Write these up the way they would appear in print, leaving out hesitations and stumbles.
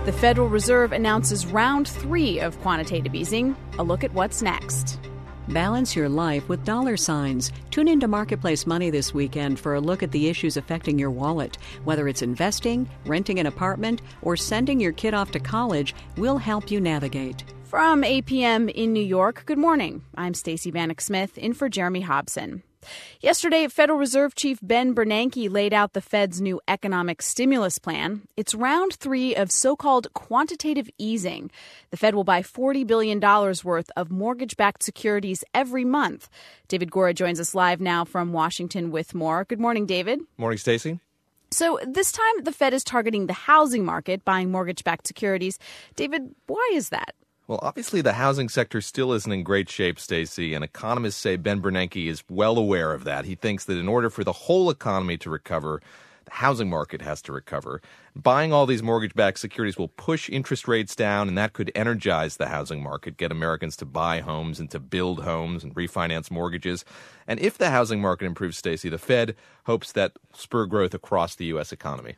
The Federal Reserve announces round 3 of quantitative easing. A look at what's next. Balance your life with dollar signs. Tune into Marketplace Money this weekend for a look at the issues affecting your wallet. Whether it's investing, renting an apartment, or sending your kid off to college, we'll help you navigate. From 8 p.m. in New York, good morning. I'm Stacey Vanek Smith in for Jeremy Hobson. Yesterday, Federal Reserve Chief Ben Bernanke laid out the Fed's new economic stimulus plan. It's round 3 of so-called quantitative easing. The Fed will buy $40 billion worth of mortgage-backed securities every month. David Gora joins us live now from Washington with more. Good morning, David. Morning, Stacey. So this time, the Fed is targeting the housing market, buying mortgage-backed securities. David, why is that? Well, obviously, the housing sector still isn't in great shape, Stacey, and economists say Ben Bernanke is well aware of that. He thinks that in order for the whole economy to recover, the housing market has to recover. Buying all these mortgage-backed securities will push interest rates down, and that could energize the housing market, get Americans to buy homes and to build homes and refinance mortgages. And if the housing market improves, Stacey, the Fed hopes that will spur growth across the U.S. economy.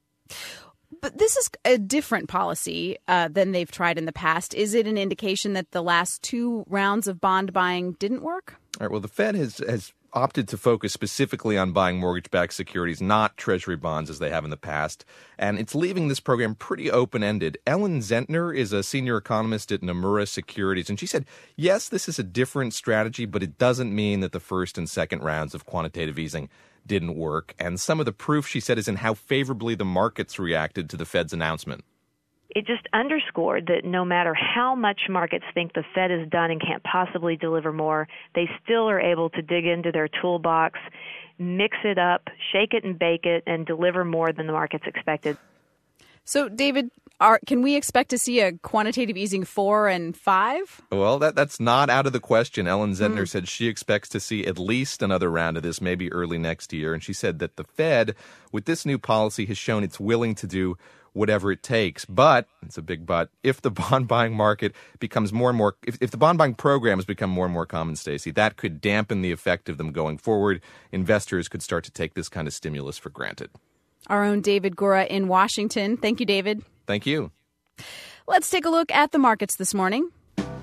But this is a different policy than they've tried in the past. Is it an indication that the last 2 rounds of bond buying didn't work? All right, well, the Fed has opted to focus specifically on buying mortgage-backed securities, not Treasury bonds as they have in the past. And it's leaving this program pretty open-ended. Ellen Zentner is a senior economist at Nomura Securities, and she said, yes, this is a different strategy, but it doesn't mean that the first and second rounds of quantitative easing didn't work. And some of the proof, she said, is in how favorably the markets reacted to the Fed's announcement. It just underscored that no matter how much markets think the Fed is done and can't possibly deliver more, they still are able to dig into their toolbox, mix it up, shake it and bake it, and deliver more than the markets expected. So, David, can we expect to see a quantitative easing 4 and 5? Well, that's not out of the question. Ellen Zentner said she expects to see at least another round of this, maybe early next year. And she said that the Fed, with this new policy, has shown it's willing to do whatever it takes. But, it's a big but, if the bond buying market becomes more and more, if the bond buying programs become more and more common, Stacey, that could dampen the effect of them going forward. Investors could start to take this kind of stimulus for granted. Our own David Gora in Washington. Thank you, David. Thank you. Let's take a look at the markets this morning.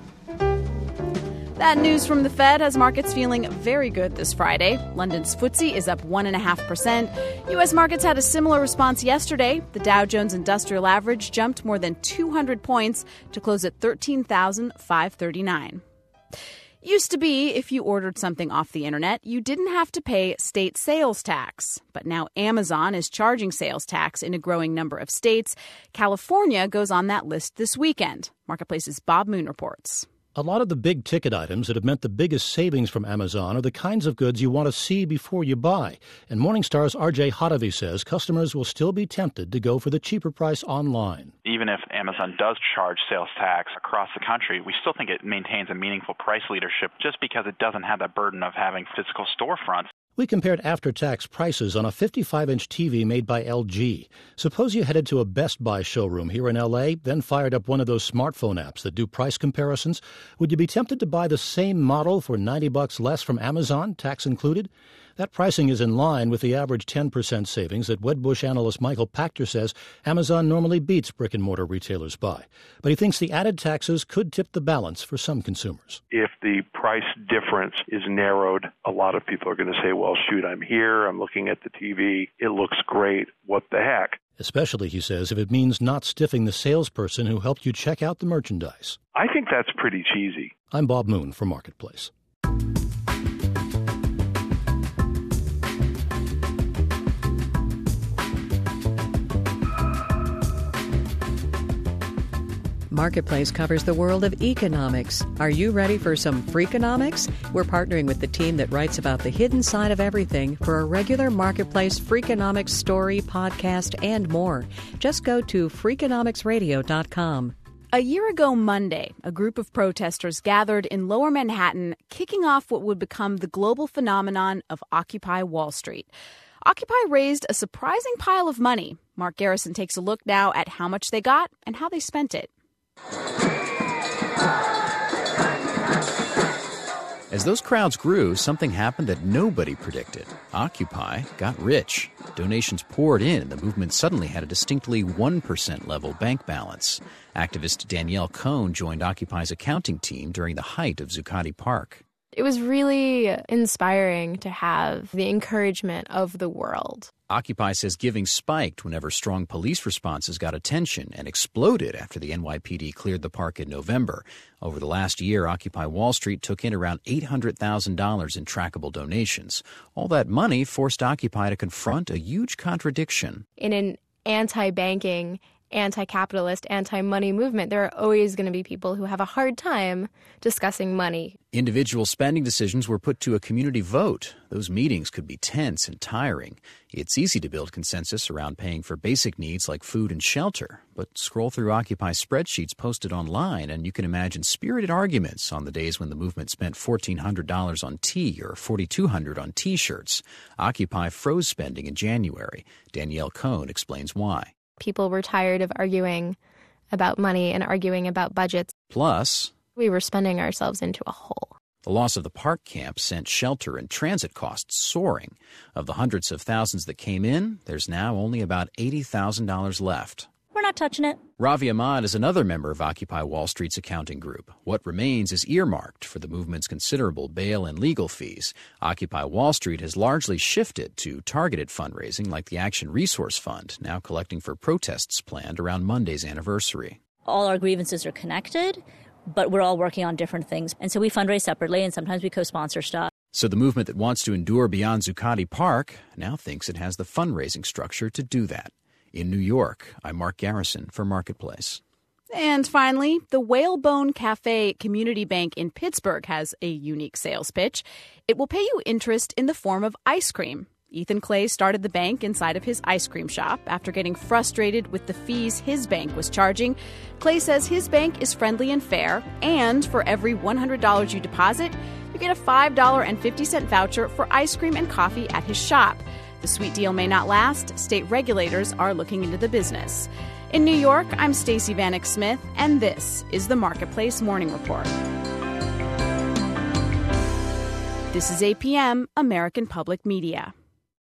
That news from the Fed has markets feeling very good this Friday. London's FTSE is up 1.5%. U.S. markets had a similar response yesterday. The Dow Jones Industrial Average jumped more than 200 points to close at 13,539. Used to be, if you ordered something off the internet, you didn't have to pay state sales tax. But now Amazon is charging sales tax in a growing number of states. California goes on that list this weekend. Marketplace's Bob Moon reports. A lot of the big-ticket items that have meant the biggest savings from Amazon are the kinds of goods you want to see before you buy. And Morningstar's R.J. Hottovy says customers will still be tempted to go for the cheaper price online. Even if Amazon does charge sales tax across the country, we still think it maintains a meaningful price leadership just because it doesn't have that burden of having physical storefronts. We compared after-tax prices on a 55-inch TV made by LG. Suppose you headed to a Best Buy showroom here in L.A., then fired up one of those smartphone apps that do price comparisons. Would you be tempted to buy the same model for $90 less from Amazon, tax included? That pricing is in line with the average 10% savings that Wedbush analyst Michael Pachter says Amazon normally beats brick-and-mortar retailers by. But he thinks the added taxes could tip the balance for some consumers. If the price difference is narrowed, a lot of people are going to say, well, shoot, I'm here, I'm looking at the TV, it looks great, what the heck? Especially, he says, if it means not stiffing the salesperson who helped you check out the merchandise. I think that's pretty cheesy. I'm Bob Moon for Marketplace. Marketplace covers the world of economics. Are you ready for some Freakonomics? We're partnering with the team that writes about the hidden side of everything for a regular Marketplace Freakonomics story, podcast, and more. Just go to Freakonomicsradio.com. A year ago Monday, a group of protesters gathered in Lower Manhattan, kicking off what would become the global phenomenon of Occupy Wall Street. Occupy raised a surprising pile of money. Mark Garrison takes a look now at how much they got and how they spent it. As those crowds grew, something happened that nobody predicted. Occupy got rich. Donations poured in, and the movement suddenly had a distinctly 1% level bank balance. Activist Danielle Cohn joined Occupy's accounting team during the height of Zuccotti Park. It was really inspiring to have the encouragement of the world. Occupy says giving spiked whenever strong police responses got attention and exploded after the NYPD cleared the park in November. Over the last year, Occupy Wall Street took in around $800,000 in trackable donations. All that money forced Occupy to confront a huge contradiction. In an anti-banking, anti-capitalist, anti-money movement, there are always going to be people who have a hard time discussing money. Individual spending decisions were put to a community vote. Those meetings could be tense and tiring. It's easy to build consensus around paying for basic needs like food and shelter, but scroll through Occupy spreadsheets posted online and you can imagine spirited arguments on the days when the movement spent $1,400 on tea or $4,200 on T-shirts. Occupy froze spending in January. Danielle Cohn explains why. People were tired of arguing about money and arguing about budgets. Plus, we were spending ourselves into a hole. The loss of the park camp sent shelter and transit costs soaring. Of the hundreds of thousands that came in, there's now only about $80,000 left. We're not touching it. Ravi Ahmad is another member of Occupy Wall Street's accounting group. What remains is earmarked for the movement's considerable bail and legal fees. Occupy Wall Street has largely shifted to targeted fundraising like the Action Resource Fund, now collecting for protests planned around Monday's anniversary. All our grievances are connected, but we're all working on different things. And so we fundraise separately, and sometimes we co-sponsor stuff. So the movement that wants to endure beyond Zuccotti Park now thinks it has the fundraising structure to do that. In New York, I'm Mark Garrison for Marketplace. And finally, the Whalebone Cafe Community Bank in Pittsburgh has a unique sales pitch. It will pay you interest in the form of ice cream. Ethan Clay started the bank inside of his ice cream shop after getting frustrated with the fees his bank was charging. Clay says his bank is friendly and fair, and for every $100 you deposit, you get a $5.50 voucher for ice cream and coffee at his shop. The sweet deal may not last. State regulators are looking into the business. In New York, I'm Stacey Vanek Smith, and this is the Marketplace Morning Report. This is APM, American Public Media.